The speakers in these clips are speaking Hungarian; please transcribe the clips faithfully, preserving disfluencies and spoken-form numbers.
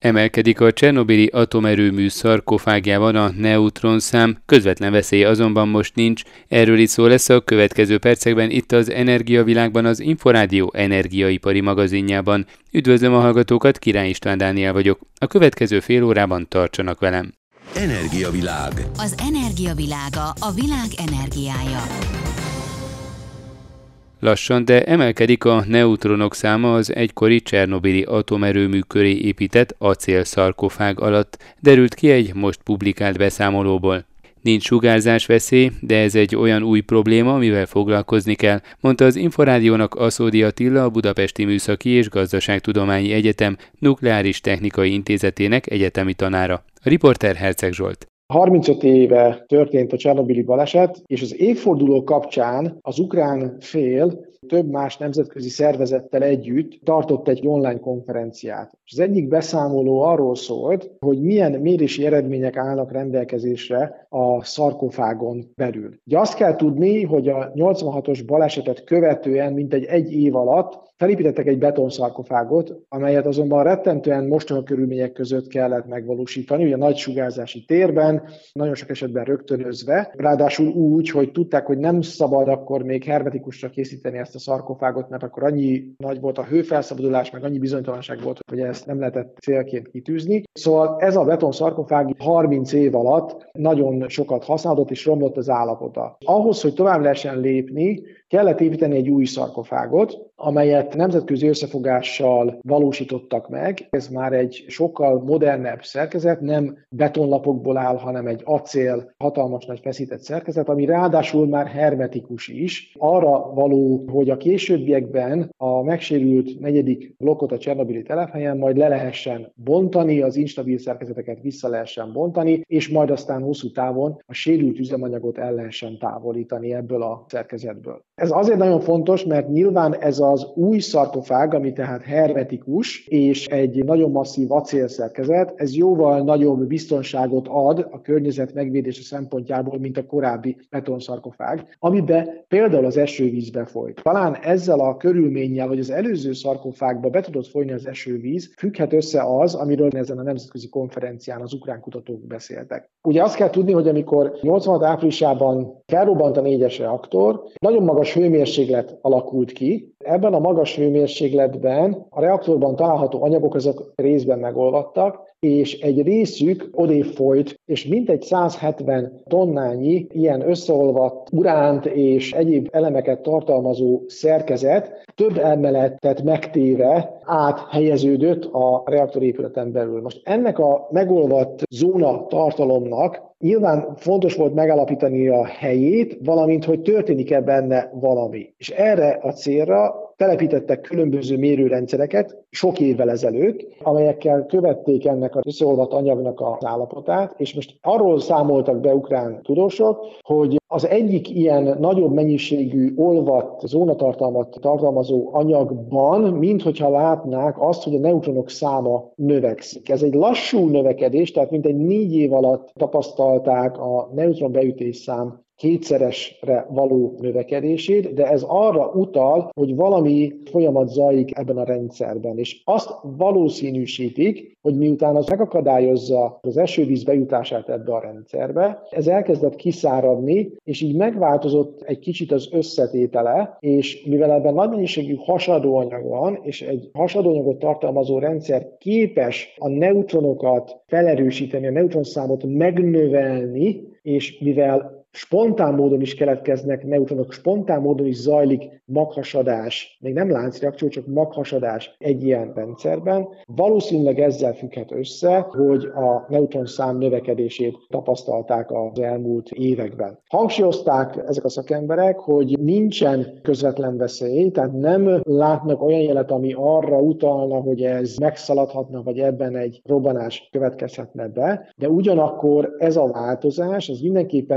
Emelkedik a csernobili atomerőmű szarkofágjában a neutronszám, közvetlen veszély azonban most nincs. Erről is szó lesz a következő percekben itt az Energiavilágban, az Inforádió energiaipari magazinjában. Üdvözlöm a hallgatókat, Király István Dániel vagyok. A következő fél órában tartsanak velem. Energiavilág. Az energiavilága, a világ energiája. Lassan, de emelkedik a neutronok száma az egykori csernobili atomerőmű köré épített acélszarkofág alatt, derült ki egy most publikált beszámolóból. Nincs sugárzás veszély, de ez egy olyan új probléma, amivel foglalkozni kell, mondta az Inforádiónak Aszódi Attila, a Budapesti Műszaki és Gazdaságtudományi Egyetem Nukleáris Technikai Intézetének egyetemi tanára. A riporter Herceg Zsolt. harmincöt éve történt a csernobili baleset, és az évforduló kapcsán az ukrán fél több más nemzetközi szervezettel együtt tartott egy online konferenciát. És az egyik beszámoló arról szólt, hogy milyen mérési eredmények állnak rendelkezésre a szarkofágon belül. Ugye azt kell tudni, hogy a nyolcvanhatos balesetet követően mintegy egy év alatt felépítettek egy betonszarkofágot, amelyet azonban rettentően mostoha körülmények között kellett megvalósítani, ugye nagy sugárzási térben, nagyon sok esetben rögtönözve, ráadásul úgy, hogy tudták, hogy nem szabad akkor még hermetikusra készíteni ezt a szarkofágot, mert akkor annyi nagy volt a hőfelszabadulás, meg annyi bizonytalanság volt, hogy ezt nem lehetett célként kitűzni. Szóval ez a betonszarkofág harminc év alatt nagyon sokat használódott és romlott az állapota. Ahhoz, hogy tovább lehessen lépni, kellett építeni egy új szarkofágot, amelyet nemzetközi összefogással valósítottak meg. Ez már egy sokkal modernebb szerkezet, nem betonlapokból áll, hanem egy acél, hatalmas nagy feszített szerkezet, ami ráadásul már hermetikus is. Arra való, hogy a későbbiekben a megsérült negyedik blokkot a csernobili telephelyen majd le lehessen bontani, az instabil szerkezeteket vissza lehessen bontani, és majd aztán hosszú távon a sérült üzemanyagot el lehessen távolítani ebből a szerkezetből. Ez azért nagyon fontos, mert nyilván ez az új szarkofág, ami tehát hermetikus, és egy nagyon masszív acélszerkezet, ez jóval nagyobb biztonságot ad a környezet megvédése szempontjából, mint a korábbi betonszarkofág, amiben például az esővíz befolyt. Talán ezzel a körülménnyel, hogy az előző szarkofágba be tudott folyni az esővíz, függhet össze az, amiről ezen a nemzetközi konferencián az ukrán kutatók beszéltek. Ugye azt kell tudni, hogy amikor nyolcvanhat áprilisában felrobbant a négyes reaktor, nagyon magas hőmérséklet alakult ki. Ebben a magas hőmérsékletben a reaktorban található anyagok azok részben megolvadtak, és egy részük odébb folyt, és mintegy száz hetven tonnányi ilyen összeolvadt uránt és egyéb elemeket tartalmazó szerkezet több emeletet megtéve áthelyeződött a reaktorépületen belül. Most ennek a megolvadt zóna tartalomnak nyilván fontos volt megállapítani a helyét, valamint hogy történik-e benne valami. És erre a célra telepítettek különböző mérőrendszereket sok évvel ezelőtt, amelyekkel követték ennek az összeolvadt anyagnak az állapotát, és most arról számoltak be ukrán tudósok, hogy az egyik ilyen nagyobb mennyiségű olvadt zónatartalmat tartalmazó anyagban, minthogyha látnák azt, hogy a neutronok száma növekszik. Ez egy lassú növekedés, tehát mintegy négy év alatt tapasztalták a neutronbeütés szám kétszeresre való növekedését, de ez arra utal, hogy valami folyamat zajlik ebben a rendszerben. És azt valószínűsítik, hogy miután az megakadályozza az esővíz bejutását ebbe a rendszerbe, ez elkezdett kiszáradni, és így megváltozott egy kicsit az összetétele, és mivel ebben nagy mennyiségű hasadóanyag van, és egy hasadóanyagot tartalmazó rendszer képes a neutronokat felerősíteni, a neutronszámot megnövelni, és mivel spontán módon is keletkeznek neutronok, spontán módon is zajlik maghasadás, még nem láncreakció, csak maghasadás egy ilyen rendszerben. Valószínűleg ezzel függhet össze, hogy a neutronszám növekedését tapasztalták az elmúlt években. Hangsúlyozták ezek a szakemberek, hogy nincsen közvetlen veszély, tehát nem látnak olyan jelet, ami arra utalna, hogy ez megszaladhatna, vagy ebben egy robbanás következhetne be, de ugyanakkor ez a változás, ez mindenképpen olyan,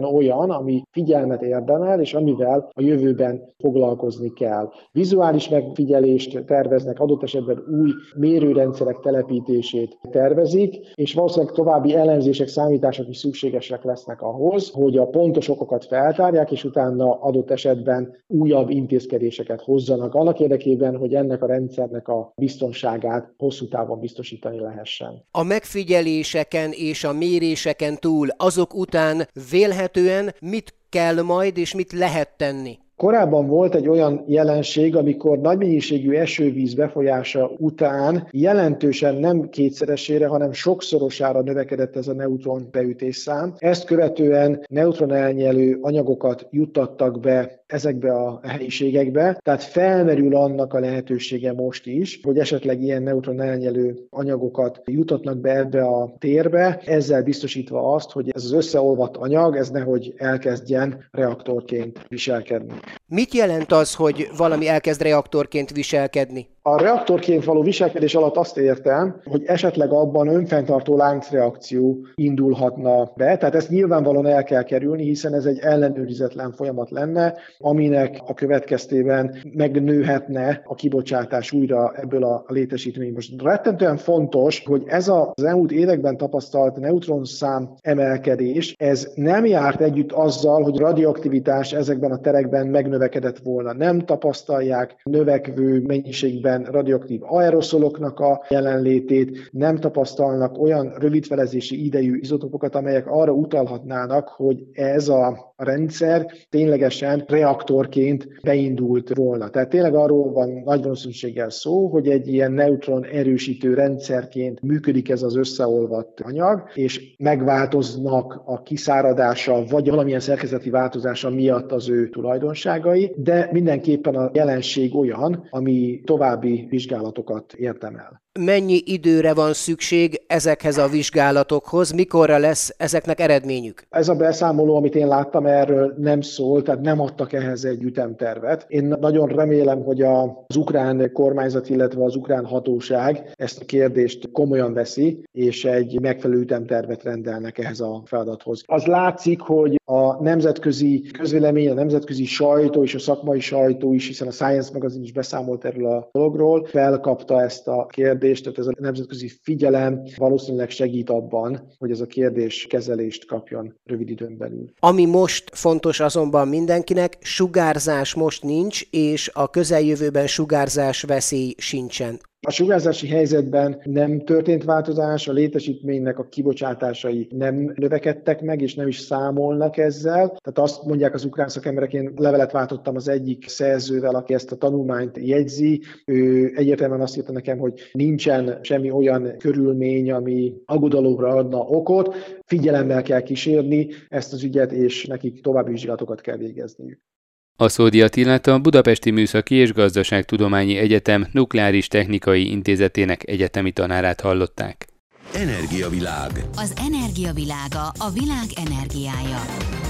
van, ami figyelmet érdemel, és amivel a jövőben foglalkozni kell. Vizuális megfigyelést terveznek, adott esetben új mérőrendszerek telepítését tervezik, és valószínűleg további elemzések, számítások is szükségesek lesznek ahhoz, hogy a pontos okokat feltárják, és utána adott esetben újabb intézkedéseket hozzanak annak érdekében, hogy ennek a rendszernek a biztonságát hosszú távon biztosítani lehessen. A megfigyeléseken és a méréseken túl azok után vélhetően mit kell majd és mit lehet tenni? Korábban volt egy olyan jelenség, amikor nagy mennyiségű esővíz befolyása után jelentősen nem kétszeresére, hanem sokszorosára növekedett ez a neutron beütésszám. Ezt követően neutron elnyelő anyagokat juttattak be ezekbe a helyiségekbe, tehát felmerül annak a lehetősége most is, hogy esetleg ilyen neutron elnyelő anyagokat jutatnak be ebbe a térbe, ezzel biztosítva azt, hogy ez az összeolvadt anyag, ez nehogy elkezdjen reaktorként viselkedni. Mit jelent az, hogy valami elkezd reaktorként viselkedni? A reaktorként való viselkedés alatt azt értem, hogy esetleg abban önfenntartó láncreakció indulhatna be, tehát ezt nyilvánvalóan el kell kerülni, hiszen ez egy ellenőrizetlen folyamat lenne, aminek a következtében megnőhetne a kibocsátás újra ebből a létesítményből. Most rettentően fontos, hogy ez az elmúlt években tapasztalt neutronszám emelkedés, ez nem járt együtt azzal, hogy radioaktivitás ezekben a terekben megnövekedett volna. Nem tapasztalják növekvő mennyiségben radioaktív aeroszoloknak a jelenlétét, nem tapasztalnak olyan rövidfelezési idejű izotópokat, amelyek arra utalhatnának, hogy ez a rendszer ténylegesen reaktorként beindult volna. Tehát tényleg arról van nagy valószínűséggel szó, hogy egy ilyen neutron erősítő rendszerként működik ez az összeolvadt anyag, és megváltoznak a kiszáradása, vagy valamilyen szerkezeti változása miatt az ő tulajdonságai, de mindenképpen a jelenség olyan, ami további vizsgálatokat érdemel. Mennyi időre van szükség ezekhez a vizsgálatokhoz, mikorra lesz ezeknek eredményük? Ez a beszámoló, amit én láttam, erről nem szól, tehát nem adtak ehhez egy ütemtervet. Én nagyon remélem, hogy az ukrán kormányzat, illetve az ukrán hatóság ezt a kérdést komolyan veszi, és egy megfelelő ütemtervet rendelnek ehhez a feladathoz. Az látszik, hogy a nemzetközi közvélemény, a nemzetközi sajtó és a szakmai sajtó is, hiszen a Science magazin is beszámolt erről a dologról, felkapta ezt a kérdést, tehát ez a nemzetközi figyelem valószínűleg segít abban, hogy ez a kérdés kezelést kapjon rövid időn belül. Ami most fontos azonban mindenkinek, sugárzás most nincs, és a közeljövőben sugárzás veszély sincsen. A sugárzási helyzetben nem történt változás, a létesítménynek a kibocsátásai nem növekedtek meg, és nem is számolnak ezzel. Tehát azt mondják az ukrán szakemberek, én levelet váltottam az egyik szerzővel, aki ezt a tanulmányt jegyzi. Ő egyértelműen azt írta nekem, hogy nincsen semmi olyan körülmény, ami aggodalomra adna okot. Figyelemmel kell kísérni ezt az ügyet, és nekik további vizsgálatokat kell végezniük. Aszódi Attilát a Budapesti Műszaki és Gazdaságtudományi Egyetem Nukleáris Technikai Intézetének egyetemi tanárát hallották. Energiavilág. Az energiavilága, a világ energiája.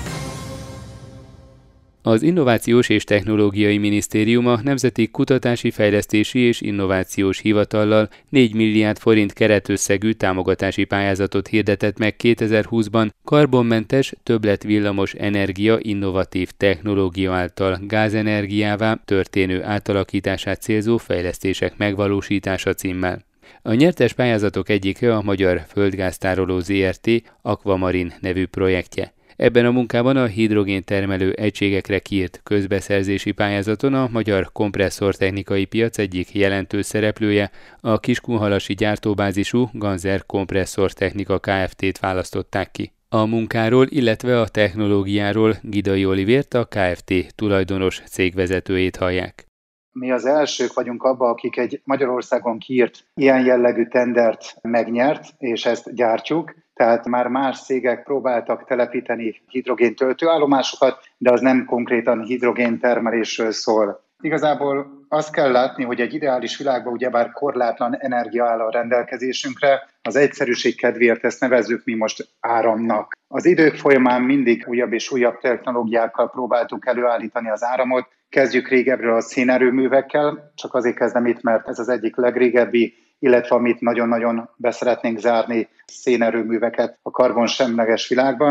Az Innovációs és Technológiai Minisztérium a Nemzeti Kutatási Fejlesztési és Innovációs Hivatallal négy milliárd forint keretösszegű támogatási pályázatot hirdetett meg kétezer-húszban karbonmentes többletvillamos energia innovatív technológia által gázenergiává történő átalakítását célzó fejlesztések megvalósítása címmel. A nyertes pályázatok egyike a Magyar Földgáztároló zé er té Aquamarin nevű projektje. Ebben a munkában a hidrogéntermelő egységekre kiírt közbeszerzési pályázaton a magyar kompresszortechnikai piac egyik jelentős szereplője, a kiskunhalasi gyártóbázisú Ganzer Kompresszortechnika Kft-t választották ki. A munkáról, illetve a technológiáról Gidai Olivért, a Kft. Tulajdonos cégvezetőjét hallják. Mi az elsők vagyunk abban, akik egy Magyarországon kiírt ilyen jellegű tendert megnyert, és ezt gyártjuk. Tehát már más cégek próbáltak telepíteni hidrogén töltőállomásokat, de az nem konkrétan hidrogéntermelésről szól. Igazából azt kell látni, hogy egy ideális világban ugyebár korlátlan energia áll a rendelkezésünkre, az egyszerűség kedvéért ezt nevezzük mi most áramnak. Az idők folyamán mindig újabb és újabb technológiákkal próbáltuk előállítani az áramot. Kezdjük régebről a szénerőművekkel, csak azért kezdem itt, mert ez az egyik legrégebbi, illetve amit nagyon-nagyon beszeretnénk zárni, szénerőműveket a karbonsemleges világban.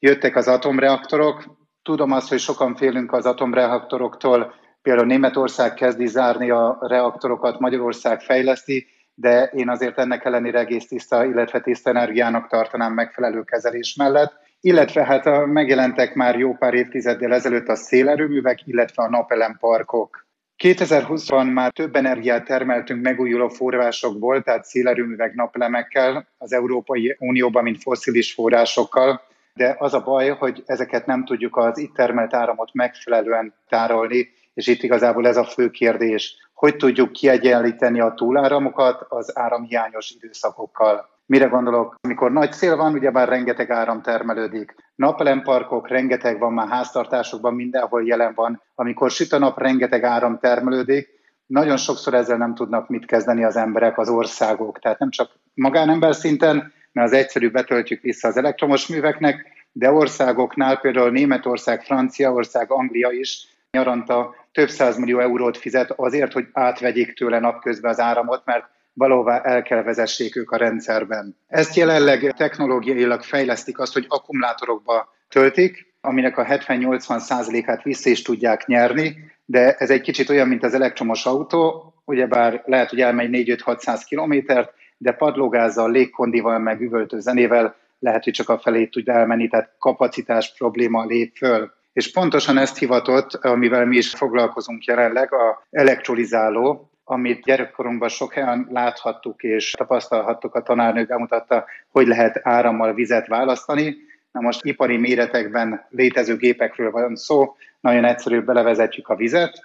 jöttek az atomreaktorok. Tudom azt, hogy sokan félünk az atomreaktoroktól, például Németország kezdi zárni a reaktorokat, Magyarország fejleszti, de én azért ennek ellenére egész tiszta, illetve tiszta energiának tartanám megfelelő kezelés mellett. Illetve hát megjelentek már jó pár évtizeddel ezelőtt a szélerőművek, illetve a napelemparkok. kétezer-húszban már több energiát termeltünk megújuló forrásokból, tehát szélerőművek, napelemekkel az Európai Unióban, mint fosszilis forrásokkal, de az a baj, hogy ezeket nem tudjuk az itt termelt áramot megfelelően tárolni, és itt igazából ez a fő kérdés, hogy tudjuk kiegyenlíteni a túláramokat az áramhiányos időszakokkal. Mire gondolok? Amikor nagy szél van, ugyebár rengeteg áram termelődik. Napelemparkok, rengeteg van már háztartásokban, mindenhol jelen van. Amikor süt a nap, rengeteg áram termelődik. Nagyon sokszor ezzel nem tudnak mit kezdeni az emberek, az országok. Tehát nem csak magánember szinten, mert az egyszerű betöltjük vissza az elektromos műveknek, de országoknál, például Németország, Franciaország, Anglia is nyaranta több százmillió eurót fizet azért, hogy átvegyék tőle napközben az áramot, mert valóvá el kell vezessék ők a rendszerben. Ezt jelenleg technológiailag fejlesztik azt, hogy akkumulátorokba töltik, aminek a hetven-nyolcvan százalékát vissza is tudják nyerni, de ez egy kicsit olyan, mint az elektromos autó, ugyebár lehet, hogy elmegy négy-öt-hatszáz kilométert, de padlógázzal, légkondival, meg üvöltő zenével lehet, hogy csak a felét tud elmenni, tehát kapacitás probléma lép föl. És pontosan ezt hivatott, amivel mi is foglalkozunk jelenleg, a elektrolizáló, amit gyerekkorunkban sok helyen láthattuk és tapasztalhattuk, a tanárnő bemutatta, hogy lehet árammal vizet választani. Na most ipari méretekben létező gépekről van szó, nagyon egyszerű, belevezetjük a vizet,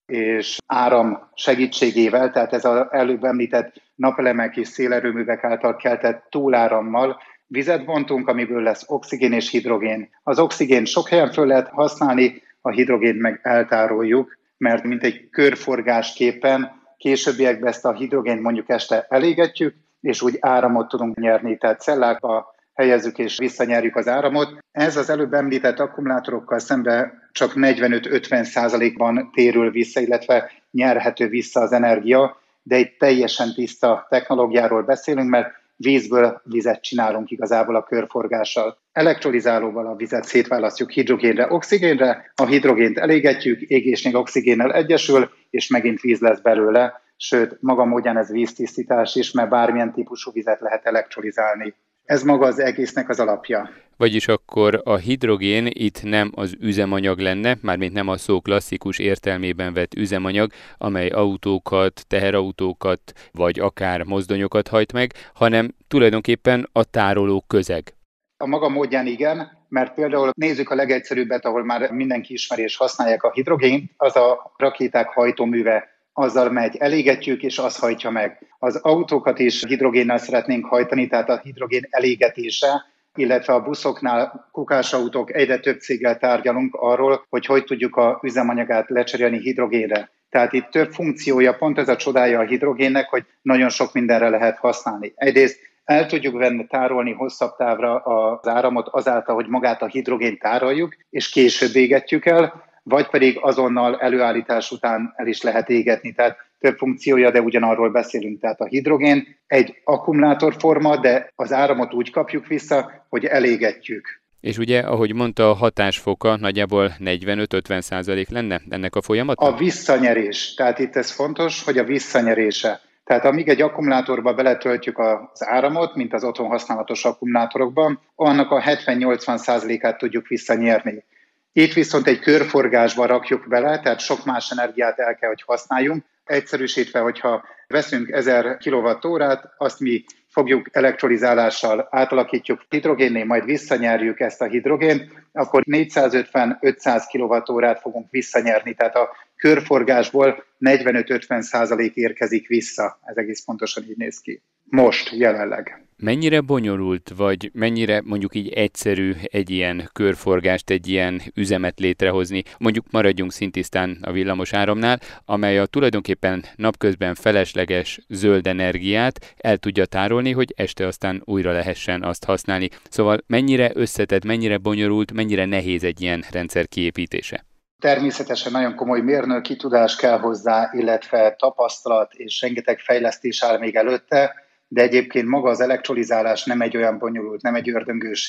és áram segítségével, tehát ez az előbb említett napelemek és szélerőművek által keltett túlárammal vizet bontunk, amiből lesz oxigén és hidrogén. Az oxigén sok helyen föl lehet használni, a hidrogént meg eltároljuk, mert mint egy körforgásképpen későbbiekben ezt a hidrogént mondjuk este elégetjük, és úgy áramot tudunk nyerni, tehát cellákba helyezzük és visszanyerjük az áramot. Ez az előbb említett akkumulátorokkal szemben csak negyvenöt-ötven százalékban térül vissza, illetve nyerhető vissza az energia, de egy teljesen tiszta technológiáról beszélünk, mert vízből vizet csinálunk igazából a körforgással. Elektrolizálóval a vizet szétválasztjuk hidrogénre, oxigénre, a hidrogént elégetjük, égésnél oxigénnel egyesül, és megint víz lesz belőle, sőt, maga módján ez víztisztítás is, mert bármilyen típusú vizet lehet elektrolizálni. Ez maga az egésznek az alapja. Vagyis akkor a hidrogén itt nem az üzemanyag lenne, mármint nem a szó klasszikus értelmében vett üzemanyag, amely autókat, teherautókat vagy akár mozdonyokat hajt meg, hanem tulajdonképpen a tároló közeg. A maga módján igen, mert például nézzük a legegyszerűbbet, ahol már mindenki ismeri és használják a hidrogént, az a rakéták hajtóműve. Azzal megy, elégetjük, és az hajtja meg. Az autókat is hidrogénnel szeretnénk hajtani, tehát a hidrogén elégetése, illetve a buszoknál, kukásautók, egyre több céggel tárgyalunk arról, hogy hogy tudjuk a üzemanyagát lecserélni hidrogénre. Tehát itt több funkciója, pont ez a csodája a hidrogénnek, hogy nagyon sok mindenre lehet használni. Egyrészt el tudjuk venni, tárolni hosszabb távra az áramot azáltal, hogy magát a hidrogént tároljuk, és később égetjük el, vagy pedig azonnal előállítás után el is lehet égetni. Tehát több funkciója, de ugyanarról beszélünk. Tehát a hidrogén egy akkumulátorforma, de az áramot úgy kapjuk vissza, hogy elégetjük. És ugye, ahogy mondta, a hatásfoka nagyjából negyvenöt-ötven százalék lenne ennek a folyamatnak? A visszanyerés. Tehát itt ez fontos, hogy a visszanyerése. Tehát amíg egy akkumulátorba beletöltjük az áramot, mint az otthon használatos akkumulátorokban, annak a hetven-nyolcvan százalékát tudjuk visszanyerni. Itt viszont egy körforgásba rakjuk bele, tehát sok más energiát el kell, hogy használjunk. Egyszerűsítve, hogyha veszünk ezer kilowattórát, azt mi fogjuk elektrolizálással, átalakítjuk hidrogénné, majd visszanyerjük ezt a hidrogént, akkor négyszázötven-ötszáz kilowattórát fogunk visszanyerni. Tehát a körforgásból negyvenöt-ötven százalék érkezik vissza. Ez egész pontosan így néz ki. Most, jelenleg. Mennyire bonyolult, vagy mennyire mondjuk így egyszerű egy ilyen körforgást, egy ilyen üzemet létrehozni? Mondjuk maradjunk szintisztán a villamos áramnál, amely a tulajdonképpen napközben felesleges zöld energiát el tudja tárolni, hogy este aztán újra lehessen azt használni. Szóval mennyire összetett, mennyire bonyolult, mennyire nehéz egy ilyen rendszer kiépítése? Természetesen nagyon komoly mérnöki tudás kell hozzá, illetve tapasztalat és rengeteg fejlesztés áll még előtte, de egyébként maga az elektrolizálás nem egy olyan bonyolult, nem egy ördöngőség.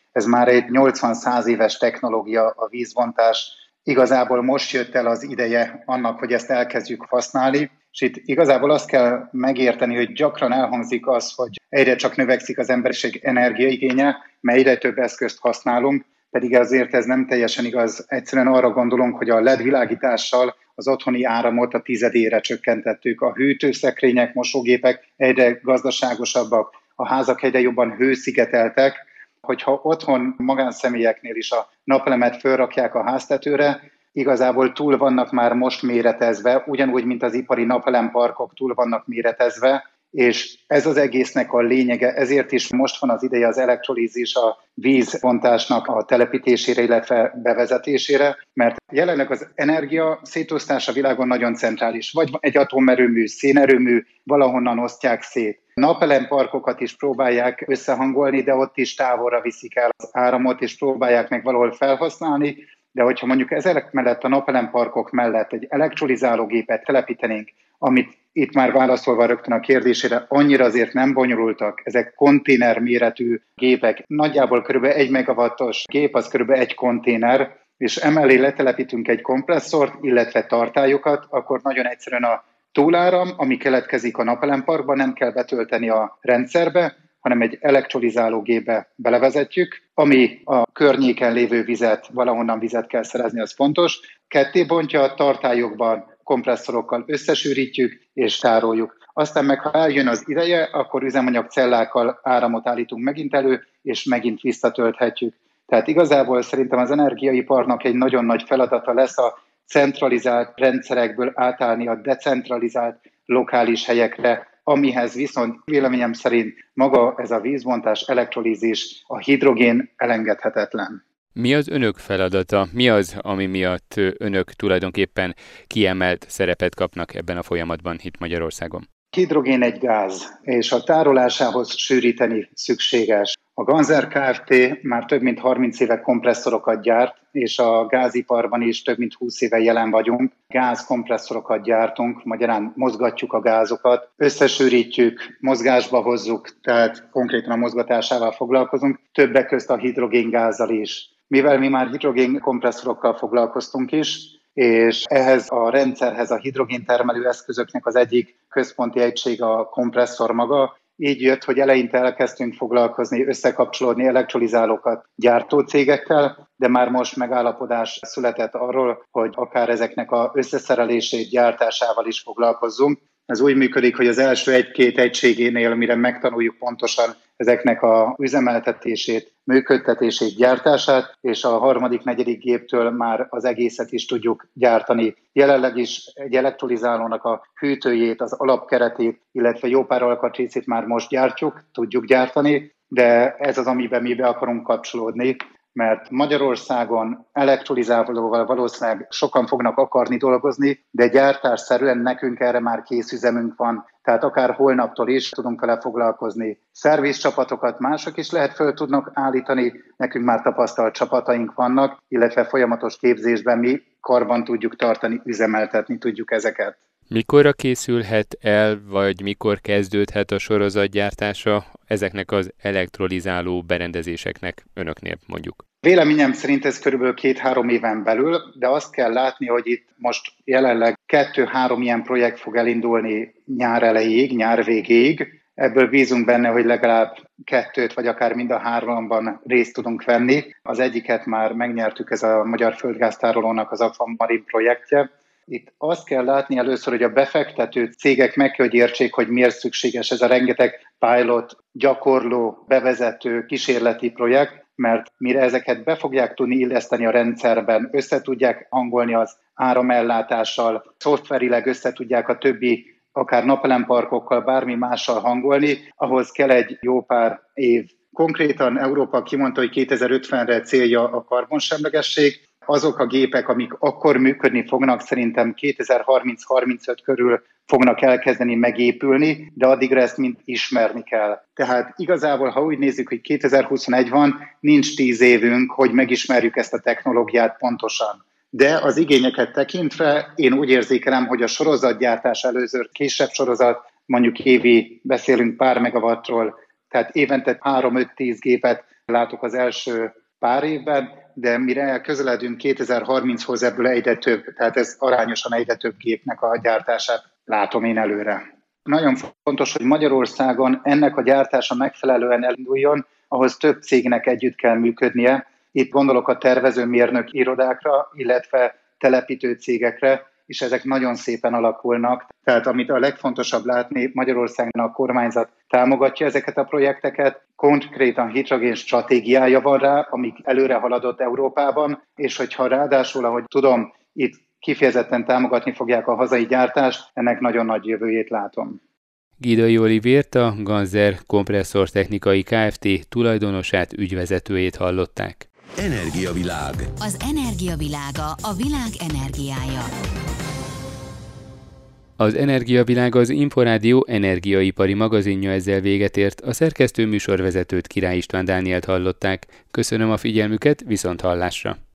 Ez már egy nyolcvan-száz éves technológia a vízvontás. Igazából most jött el az ideje annak, hogy ezt elkezdjük használni, és itt igazából azt kell megérteni, hogy gyakran elhangzik az, hogy egyre csak növekszik az emberiség energiaigénye, mert egyre több eszközt használunk, pedig azért ez nem teljesen igaz. Egyszerűen arra gondolunk, hogy a el é dé világítással az otthoni áramot a tizedére csökkentettük. A hűtőszekrények, mosógépek egyre gazdaságosabbak, a házak egyre jobban hőszigeteltek. Hogyha otthon magánszemélyeknél is a napelemet fölrakják a háztetőre, igazából túl vannak már most méretezve, ugyanúgy, mint az ipari napelemparkok túl vannak méretezve, és ez az egésznek a lényege, ezért is most van az ideje az elektrolízis, a vízvontásnak a telepítésére, illetve bevezetésére, mert jelenleg az energia szétosztás a világon nagyon centrális. Vagy egy atomerőmű, szénerőmű, valahonnan osztják szét. Napelemparkokat is próbálják összehangolni, de ott is távolra viszik el az áramot, és próbálják meg valahol felhasználni, de hogyha mondjuk ezek mellett a napelemparkok mellett egy elektrolizálógépet telepítenénk, amit itt már válaszolva rögtön a kérdésére, annyira azért nem bonyolultak, ezek konténer méretű gépek, nagyjából kb. egy megawattos gép, az kb. Egy konténer, és emellé letelepítünk egy kompresszort, illetve tartályokat, akkor nagyon egyszerűen a túláram, ami keletkezik a napelemparkban, nem kell betölteni a rendszerbe, hanem egy elektrolizálógépbe belevezetjük, ami a környéken lévő vizet, valahonnan vizet kell szerezni, az fontos. Ketté bontja, a tartályokban kompresszorokkal összesűrítjük és tároljuk. Aztán meg, ha eljön az ideje, akkor üzemanyagcellákkal áramot állítunk megint elő, és megint visszatölthetjük. Tehát igazából szerintem az energiaiparnak egy nagyon nagy feladata lesz a centralizált rendszerekből átállni a decentralizált lokális helyekre, amihez viszont véleményem szerint maga ez a vízvontás, elektrolízis, a hidrogén elengedhetetlen. Mi az önök feladata? Mi az, ami miatt önök tulajdonképpen kiemelt szerepet kapnak ebben a folyamatban itt Magyarországon? Hidrogén egy gáz, és a tárolásához sűríteni szükséges. A Ganzer Kft. Már több mint harminc éve kompresszorokat gyárt, és a gáziparban is több mint húsz éve jelen vagyunk. Gázkompresszorokat gyártunk, magyarán mozgatjuk a gázokat, összesűrítjük, mozgásba hozzuk, tehát konkrétan a mozgatásával foglalkozunk, többek közt a hidrogéngázzal is. Mivel mi már hidrogénkompresszorokkal foglalkoztunk is, és ehhez a rendszerhez a hidrogéntermelő eszközöknek az egyik központi egység a kompresszor maga. Így jött, hogy eleinte elkezdtünk foglalkozni, összekapcsolódni elektrolizálókat gyártó cégekkel, de már most megállapodás született arról, hogy akár ezeknek az összeszerelését, gyártásával is foglalkozzunk. Ez úgy működik, hogy az első egy-két egységénél, mire megtanuljuk pontosan ezeknek a üzemeltetését, működtetését, gyártását, és a harmadik, negyedik géptől már az egészet is tudjuk gyártani. Jelenleg is egy elektrolizálónak a hűtőjét, az alapkeretét, illetve jó pár alkatrészét már most gyártjuk, tudjuk gyártani, de ez az, amiben mi be akarunk kapcsolódni, mert Magyarországon elektrolizálóval valószínűleg sokan fognak akarni dolgozni, de gyártásszerűen nekünk erre már kész üzemünk van, tehát akár holnaptól is tudunk vele foglalkozni. Szervizcsapatokat mások is lehet föl tudnak állítani, nekünk már tapasztalt csapataink vannak, illetve folyamatos képzésben mi karban tudjuk tartani, üzemeltetni tudjuk ezeket. Mikorra készülhet el, vagy mikor kezdődhet a sorozatgyártása ezeknek az elektrolizáló berendezéseknek önöknél mondjuk? Véleményem szerint ez körülbelül két-három éven belül, de azt kell látni, hogy itt most jelenleg kettő-három ilyen projekt fog elindulni nyár elejéig, nyár végéig. Ebből bízunk benne, hogy legalább kettőt, vagy akár mind a háromban részt tudunk venni. Az egyiket már megnyertük, ez a Magyar Földgáztárolónak az Aquamarin projektje. Itt azt kell látni először, hogy a befektető cégek meg kell, hogy értsék, hogy miért szükséges ez a rengeteg pilot, gyakorló, bevezető, kísérleti projekt, mert mire ezeket be fogják tudni illeszteni a rendszerben, össze tudják hangolni az áramellátással, szoftverileg össze tudják a többi, akár napelemparkokkal, bármi mással hangolni, ahhoz kell egy jó pár év. Konkrétan Európa kimondta, hogy kétezer-ötvenre célja a karbonsemlegesség. Azok a gépek, amik akkor működni fognak, szerintem kétezer-harminc-harmincöt körül fognak elkezdeni megépülni, de addigra ezt mind ismerni kell. Tehát igazából, ha úgy nézzük, hogy kétezer-huszonegy van, nincs tíz évünk, hogy megismerjük ezt a technológiát pontosan. De az igényeket tekintve én úgy érzékelem, hogy a sorozatgyártás előző kisebb sorozat, mondjuk évi beszélünk pár megawattról, tehát évente három-öt-tíz gépet látok az első pár évben, de mire közeledünk kétezer-harminchoz, ebből egyre több, tehát ez arányosan egyre több gépnek a gyártását látom én előre. Nagyon fontos, hogy Magyarországon ennek a gyártása megfelelően elinduljon, ahhoz több cégnek együtt kell működnie. Itt gondolok a tervezőmérnök irodákra, illetve telepítő cégekre, és ezek nagyon szépen alakulnak. Tehát amit a legfontosabb látni, Magyarországon a kormányzat támogatja ezeket a projekteket, konkrétan hidrogén stratégiája van rá, amik előre haladott Európában, és hogyha ráadásul, ahogy tudom, itt kifejezetten támogatni fogják a hazai gyártást, ennek nagyon nagy jövőjét látom. Gidai Olivért, a Ganzer Kompresszor Technikai Kft. Tulajdonosát, ügyvezetőjét hallották. Energiavilág. Az energiavilága, a világ energiája. Az Energiavilág az Inforádió energiaipari magazinja ezzel véget ért, a szerkesztő műsorvezetőt, Király István Dánielt hallották. Köszönöm a figyelmüket, viszont hallásra!